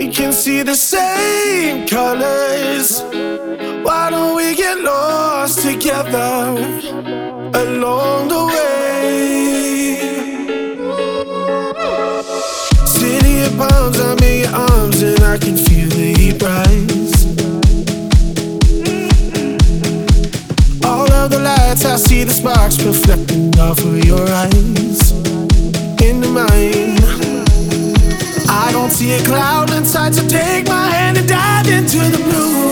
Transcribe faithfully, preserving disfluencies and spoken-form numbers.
can see the same colors. Why don't we get lost together along the way? City of palms, I'm in your arms and I can feel the heat rise. All of the lights, I see the sparks reflecting off of your eyes into mine. I don't see a cloud inside, so take my hand and dive into the blue.